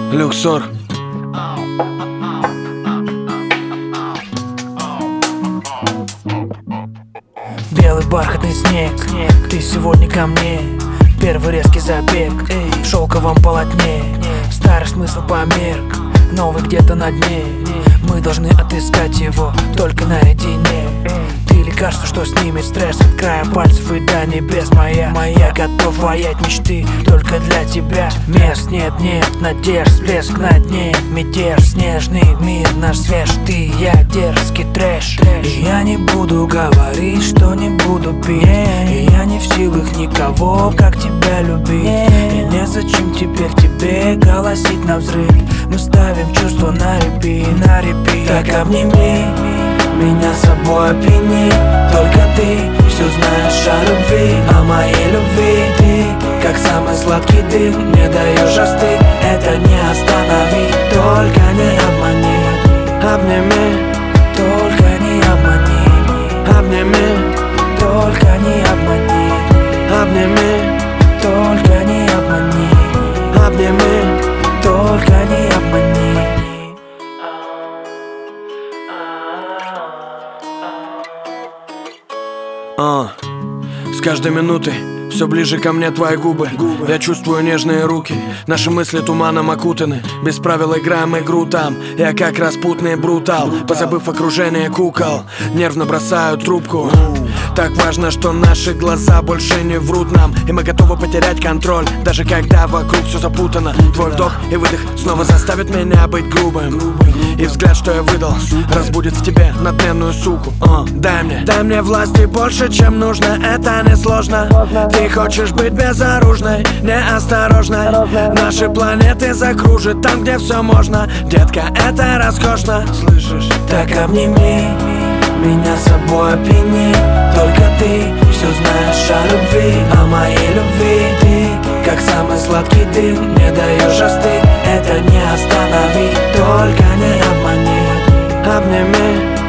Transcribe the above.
Люксор. Белый бархатный снег, ты сегодня ко мне. Первый резкий забег в шелковом полотне. Старый смысл померк, новый где-то на дне. Мы должны отыскать его только наедине. Ты лекарство, что снимет стресс от края пальцев и до небес. Моя готов воять мечты только для тебя. Мест нет, надежд, всплеск на дне. Мятеж, снежный мир наш свеж. Ты, я, дерзкий трэш. И я не буду говорить, что не буду пить. И я не в силах никого, как тебя любить. И незачем теперь тебе голосить навзрыд. Мы ставим чувства на репит. Так обними меня с собой, опьяни. Только ты все знаешь о любви, о моей любви. Ты, как самый сладкий дым, не даешь остыть. Это не остановить, только не обмани. Обними, только не обмани. Обними, только не обмани. Обними, только не обмани. Обними, только не обмани. С каждой минутой все ближе ко мне твои губы. Я чувствую нежные руки, наши мысли туманом окутаны. Без правил играем игру там. Я как распутный брутал, позабыв окружение кукол, нервно бросаю трубку. Так важно, что наши глаза больше не врут нам. И мы готовы потерять контроль, даже когда вокруг все запутано. Твой вдох и выдох снова заставит меня быть грубым. И взгляд, что я выдал, разбудит в тебе надменную суку. Дай мне власти больше, чем нужно. Это несложно. Ты хочешь быть безоружной, неосторожной. Наши планеты закружит там, где все можно. Детка, это роскошно. Слышишь? Так обними меня с собой, опьяни. Только ты все знаешь о любви, о моей любви. Ты, как самый сладкий дым, не даешь остыть. Это не остановить, только не обмани. Обними,